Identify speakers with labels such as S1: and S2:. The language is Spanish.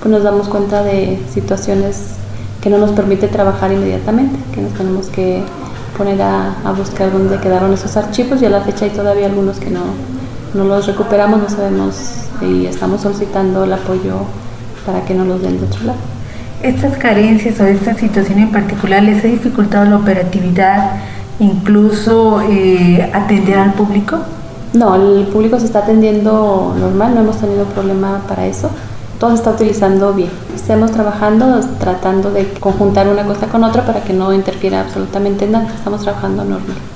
S1: pues nos damos cuenta de situaciones que no nos permite trabajar inmediatamente, que nos tenemos que poner a buscar dónde quedaron esos archivos, y a la fecha hay todavía algunos que no los recuperamos, no sabemos, y estamos solicitando el apoyo para que nos los den de otro lado.
S2: ¿Estas carencias o esta situación en particular les ha dificultado la operatividad, incluso atender al público?
S1: No, el público se está atendiendo normal, no hemos tenido problema para eso. Todo se está utilizando bien. Estamos trabajando, tratando de conjuntar una cosa con otra para que no interfiera absolutamente nada. Estamos trabajando normal.